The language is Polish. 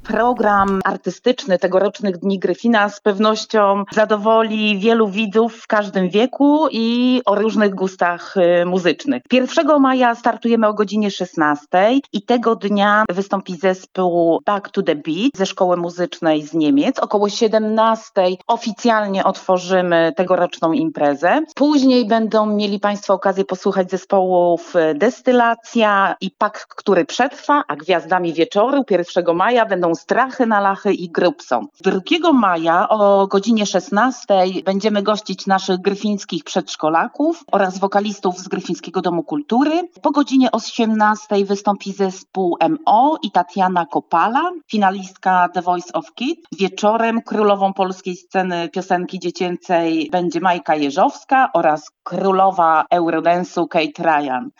Program artystyczny tegorocznych Dni Gryfina z pewnością zadowoli wielu widzów w każdym wieku i o różnych gustach muzycznych. 1 maja startujemy o godzinie 16 i tego dnia wystąpi zespół Back to the Beat ze Szkoły Muzycznej z Niemiec. Około 17 oficjalnie otworzymy tegoroczną imprezę. Później będą mieli Państwo okazję posłuchać zespołów Destylacja i Pak, który przetrwa, a gwiazdami wieczoru 1 maja będą Strachy na Lachy i Grubson. 2 maja o godzinie 16 będziemy gościć naszych gryfińskich przedszkolaków oraz wokalistów z Gryfińskiego Domu Kultury. Po godzinie 18 wystąpi zespół MO i Tatiana Kopala, finalistka The Voice of Kids. Wieczorem królową polskiej sceny piosenki dziecięcej będzie Majka Jeżowska oraz królowa Eurodance'u Kate Ryan.